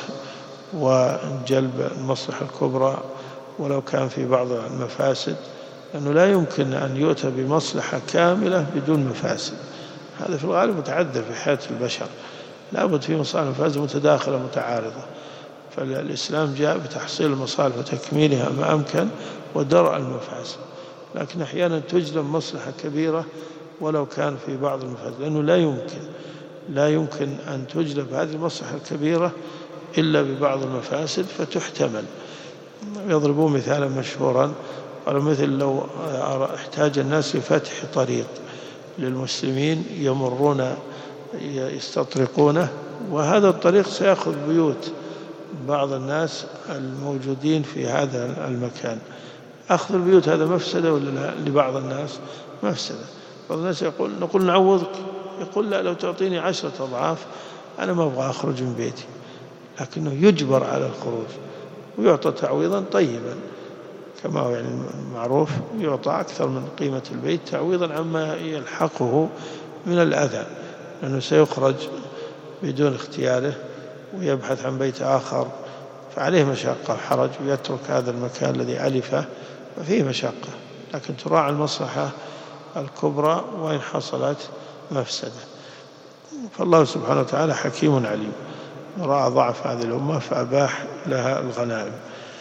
وجلب المصلحة الكبرى ولو كان في بعض المفاسد، لأنه لا يمكن أن يؤتى بمصلحة كاملة بدون مفاسد، هذا في الغالب متعذر في حياة البشر، لا بد في مصالح ومفاسد متداخلة متعارضة، فالإسلام جاء بتحصيل المصالح وتكميلها ما أمكن ودرء المفاسد، لكن أحيانا تجلب مصلحة كبيرة ولو كان في بعض المفاسد، لأنه لا يمكن أن تجلب هذه المصلحة الكبيرة إلا ببعض المفاسد فتحتمل. يضربون مثالا مشهورا، قالوا مثل لو احتاج الناس لفتح طريق للمسلمين يمرون يستطرقونه، وهذا الطريق سيأخذ بيوت بعض الناس الموجودين في هذا المكان، أخذ البيوت هذا مفسدة ولا لا؟ لبعض الناس مفسدة. بعض الناس نقول نعوضك، يقول لا، لو تعطيني 10 أضعاف أنا ما أبغى أخرج من بيتي، لكنه يجبر على الخروج ويعطى تعويضا طيبا كما هو يعني معروف، يعطى أكثر من قيمة البيت تعويضا عما يلحقه من الأذى، لأنه سيخرج بدون اختياره ويبحث عن بيت آخر، فعليه مشقة وحرج، ويترك هذا المكان الذي ألفه ففيه مشقة. لكن تراعى المصلحة الكبرى وإن حصلت مفسدة. فالله سبحانه وتعالى حكيم عليم، رأى ضعف هذه الأمة فأباح لها الغنائم.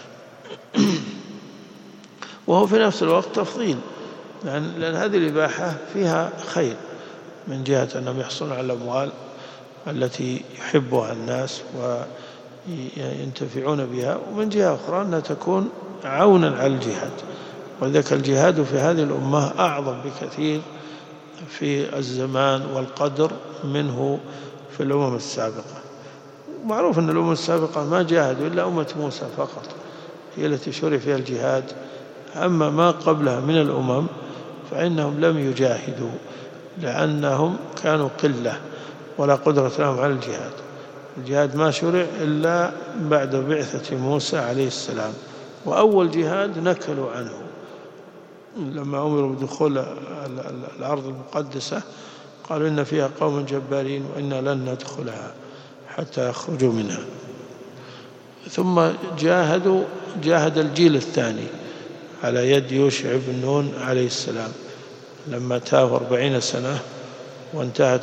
وهو في نفس الوقت تفضيل، لأن هذه الإباحة فيها خير، من جهة أنهم يحصلون على الأموال التي يحبها الناس وينتفعون بها، ومن جهة أخرى أنها تكون عونا على الجهاد. وذلك الجهاد في هذه الأمة أعظم بكثير في الزمان والقدر منه في الأمم السابقة. معروف أن الأمم السابقة ما جاهدوا إلا أمة موسى فقط، هي التي شرع فيها الجهاد. أما ما قبلها من الأمم فإنهم لم يجاهدوا، لأنهم كانوا قلة ولا قدرة لهم على الجهاد. الجهاد ما شرع إلا بعد بعثة موسى عليه السلام، وأول جهاد نكلوا عنه لما أمروا بدخول الأرض المقدسة، قالوا إن فيها قوم جبارين وإنا لن ندخلها حتى يخرجوا منها. ثم جاهد الجيل الثاني على يد يوشع بن نون عليه السلام، لما تاه 40 سنة وانتهت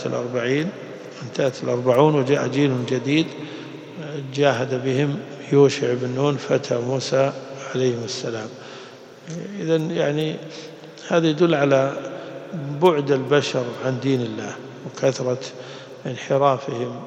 40 وجاء جيل جديد جاهد بهم يوشع بن نون فتى موسى عليه السلام. إذن يعني هذا يدل على بعد البشر عن دين الله وكثرة انحرافهم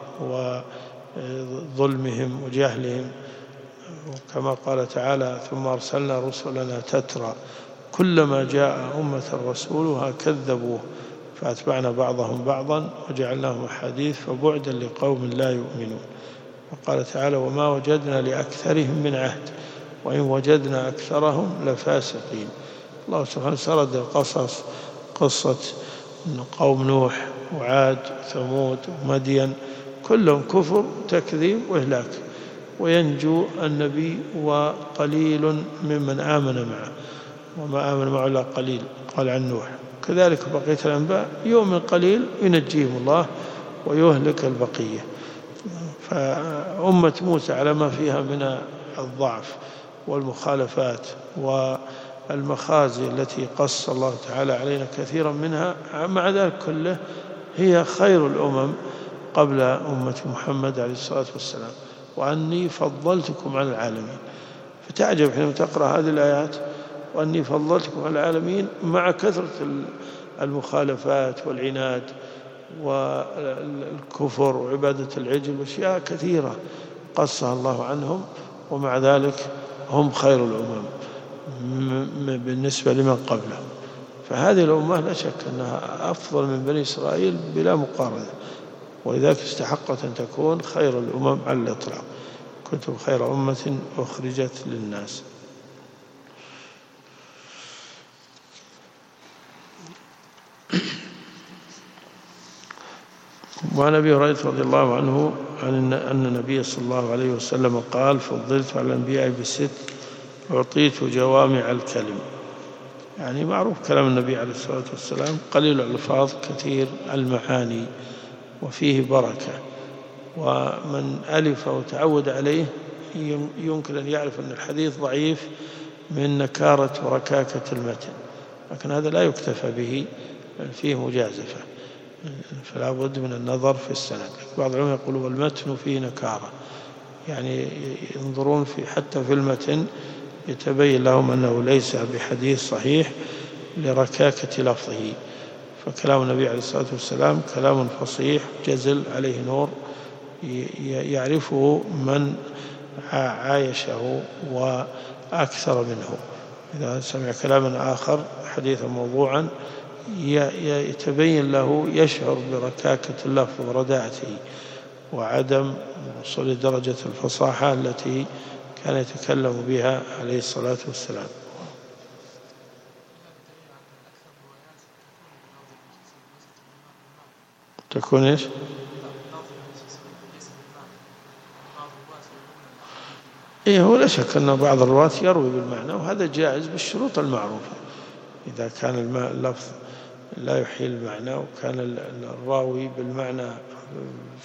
وظلمهم وجهلهم. وكما قال تعالى: ثم أرسلنا رسلنا تترى كلما جاء أمة رسولها كذبوه فأتبعنا بعضهم بعضا وجعلناهم أحاديث فبعدا لقوم لا يؤمنون. وقال تعالى: وما وجدنا لأكثرهم من عهد وإن وجدنا أكثرهم لفاسقين. الله سبحانه سرد قصة قوم نوح وعاد وثمود ومدين، كلهم كفر تكذيب وإهلاك، وينجو النبي وقليل ممن آمن معه، وما آمن معه إلا قليل، قال عن نوح. كذلك بقية الأنباء يؤمن قليل ينجيهم الله ويهلك البقية. فأمة موسى على ما فيها من الضعف والمخالفات والمخازي التي قص الله تعالى علينا كثيرا منها، مع ذلك كله هي خير الأمم قبل أمة محمد عليه الصلاة والسلام، وأني فضلتكم على العالمين. فتعجب حينما تقرأ هذه الآيات: وأني فضلتكم على العالمين، مع كثرة المخالفات والعناد والكفر وعبادة العجل وأشياء كثيرة قصها الله عنهم، ومع ذلك هم خير الأمم بالنسبة لمن قبلهم. فهذه الأمة لا شك أنها أفضل من بني إسرائيل بلا مقارنة، ولذلك استحقت أن تكون خير الأمم على الإطلاق. كنتم خير أمة أخرجت للناس. وعن أبي هريرة رضي الله عنه أن النبي صلى الله عليه وسلم قال: فضلت على الأنبياء ب6 أعطيت جوامع الكلم. يعني معروف كلام النبي عليه الصلاة والسلام قليل الألفاظ كثير المعاني وفيه بركة، ومن ألف وتعود عليه يمكن أن يعرف أن الحديث ضعيف من نكارة وركاكة المتن، لكن هذا لا يكتفى به، فيه مجازفة، فلا بد من النظر في السند. بعض العلماء يقولوا والمتن فيه نكارة، يعني ينظرون حتى في المتن يتبين لهم أنه ليس بحديث صحيح لركاكة لفظه. فكلام النبي عليه الصلاة والسلام كلام فصيح جزل عليه نور يعرفه من عايشه وأكثر منه. إذا سمع كلاما آخر حديثا موضوعا يتبين له، يشعر بركاكة اللفظ ورداءته وعدم وصول درجة الفصاحة التي كان يتكلم بها عليه الصلاة والسلام. تكون إيش؟ هو لا شك أن بعض الرواة يروي بالمعنى، وهذا جائز بالشروط المعروفة. إذا كان اللفظ لا يحيل المعنى وكان الراوي بالمعنى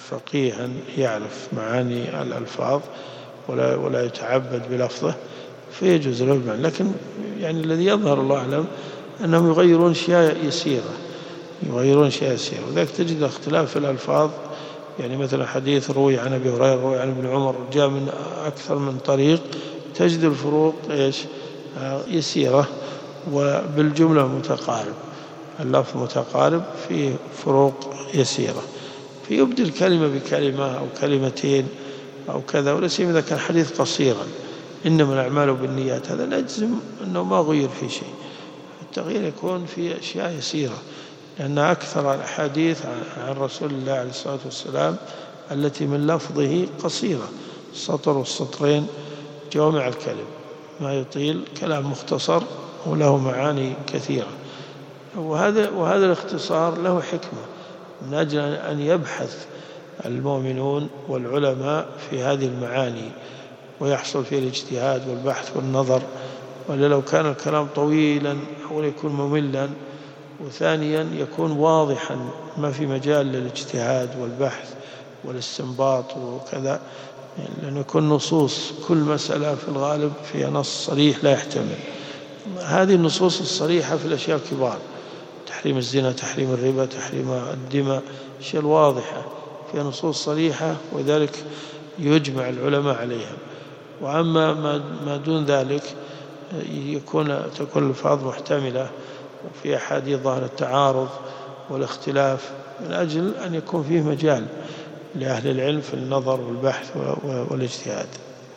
فقيها يعرف معاني الألفاظ ولا يتعبد بلفظه، فيجوز له المعنى. لكن يعني الذي يظهر الله أعلم أنهم يغيرون أشياء يسيرة، وذلك تجد اختلاف في الألفاظ. يعني مثلا حديث روي عن أبي هريرة، روي عن ابن عمر، جاء من أكثر من طريق، تجد الفروق يسيرة، وبالجملة متقارب، اللفظ متقارب، فيه فروق يسيرة، فيبدل كلمة بكلمة أو كلمتين أو كذا. ولا سيما إذا كان حديث قصيرا، إنما الأعمال بالنيات، هذا نجزم أنه ما غير في شيء. التغيير يكون في أشياء يسيرة، لأن أكثر الأحاديث عن رسول الله عليه الصلاة والسلام التي من لفظه قصيرة، سطر والسطرين، جوامع الكلم، ما يطيل، كلام مختصر وله معاني كثيرة. وهذا الاختصار له حكمة، من أجل أن يبحث المؤمنون والعلماء في هذه المعاني، ويحصل فيه الاجتهاد والبحث والنظر. ولا لو كان الكلام طويلا أولا يكون مملا، وثانيا يكون واضحا، ما في مجال للاجتهاد والبحث والاستنباط وكذا، لأنه يكون نصوص كل مسألة في الغالب فيها نص صريح لا يحتمل. هذه النصوص الصريحة في الأشياء الكبار، تحريم الزنا، تحريم الربا، تحريم الدماء، الأشياء الواضحة فيها نصوص صريحة، وذلك يجمع العلماء عليها. وأما ما دون ذلك تكون الألفاظ محتملة، وفي أحاديث ظاهر التعارض والاختلاف، من أجل أن يكون فيه مجال لأهل العلم في النظر والبحث والاجتهاد.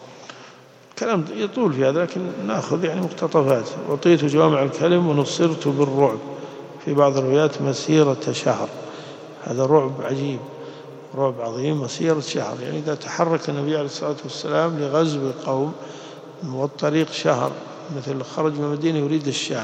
كلام يطول في هذا، لكن نأخذ يعني مقتطفات. أعطيت جوامع الكلم ونصرت بالرعب، في بعض الروايات مسيرة شهر. هذا رعب عجيب، رعب عظيم، مسيرة شهر. يعني إذا تحرك النبي عليه الصلاة والسلام لغزو قوم والطريق شهر، مثل خرج من المدينة يريد الشام،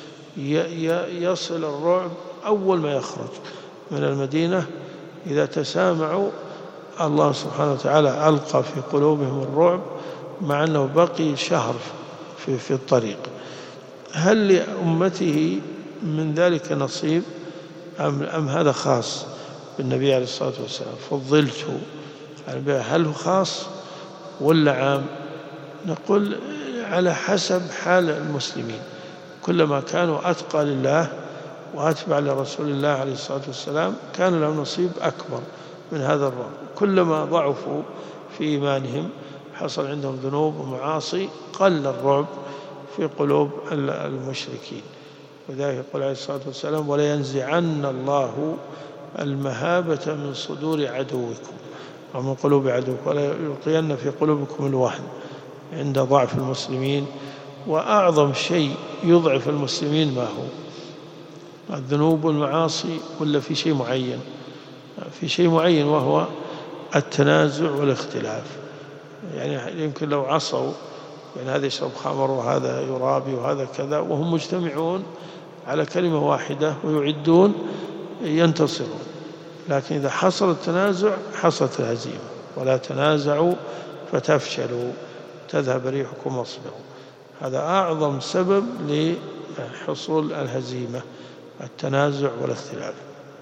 يصل الرعب أول ما يخرج من المدينة. إذا تسامعوا الله سبحانه وتعالى ألقى في قلوبهم الرعب، مع أنه بقي شهر في الطريق. هل لأمته من ذلك نصيب أم هذا خاص بالنبي عليه الصلاة والسلام؟ فضلت، هل هو خاص ولا عام؟ نقول على حسب حال المسلمين، كلما كانوا أتقى لله وأتبع لرسول الله عليه الصلاة والسلام كان لهم نصيب أكبر من هذا الرعب. كلما ضعفوا في إيمانهم، حصل عندهم ذنوب ومعاصي، قل الرعب في قلوب المشركين. وذلك يقول عليه الصلاة والسلام: ولا ينزعن الله المهابة من صدور عدوكم ومن قلوب عدوكم، ولا يلقين في قلوبكم الوهن عند ضعف المسلمين. وأعظم شيء يضعف المسلمين ما هو؟ الذنوب والمعاصي، ولا في شيء معين؟ في شيء معين، وهو التنازع والاختلاف. يعني يمكن لو عصوا، يعني هذا يشرب خمر وهذا يرابي وهذا كذا، وهم مجتمعون على كلمة واحدة ويعدون، ينتصرون. لكن إذا حصل التنازع حصلت الهزيمة. ولا تنازعوا فتفشلوا تذهب ريحكم واصبروا. هذا أعظم سبب لحصول الهزيمة، التنازع والاختلاف.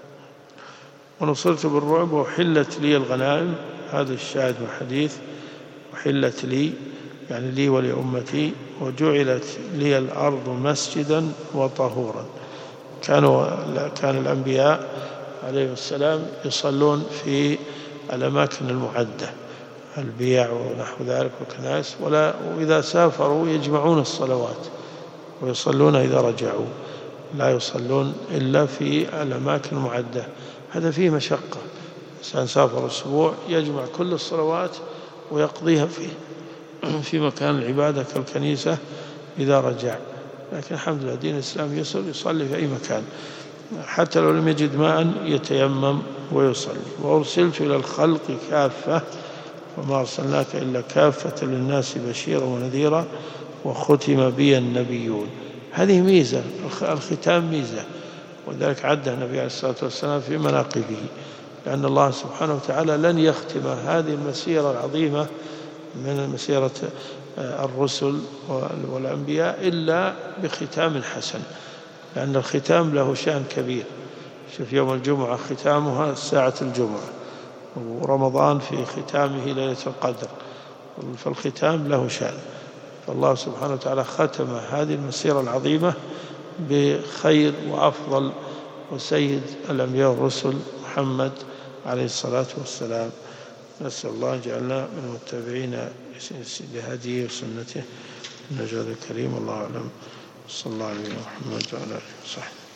ونصرت بالرعب وحلت لي الغنائم، هذا الشاهد من الحديث. وحلت لي يعني لي ولأمتي، وجعلت لي الأرض مسجدا وطهورا. كان الأنبياء عليه السلام يصلون في الأماكن المعدة، البيع ونحو ذلك والكنائس، وإذا سافروا يجمعون الصلوات ويصلون إذا رجعوا، لا يصلون إلا في الأماكن المعدة. هذا فيه مشقة، إنسان سافر أسبوع يجمع كل الصلوات ويقضيها في مكان العبادة كالكنيسة إذا رجع. لكن الحمد لله دين الإسلام يسر، يصلي في أي مكان، حتى لو لم يجد ماء يتيمم ويصلي. وأرسلت إلى الخلق كافة وما أرسلناك إلا كافة للناس بشيرا ونذيرا وختم بي النبيون. هذه ميزة، الختام ميزة، وذلك عدها النبي عليه الصلاة والسلام في مناقبه، لأن الله سبحانه وتعالى لن يختم هذه المسيرة العظيمة من مسيرة الرسل والأنبياء إلا بختام حسن، لأن الختام له شأن كبير. شوف يوم الجمعة ختامها ساعة الجمعة، ورمضان في ختامه ليلة القدر، فالختام له شأن. فالله سبحانه وتعالى ختم هذه المسيرة العظيمة بخير وأفضل وسيد الأنبياء والرسل محمد عليه الصلاة والسلام. نسأل الله أن يجعلنا من المتبعين لهديه وسنته النجاة الكريم. الله أعلم. صلى الله عليه محمد وعلى آله وصحبه.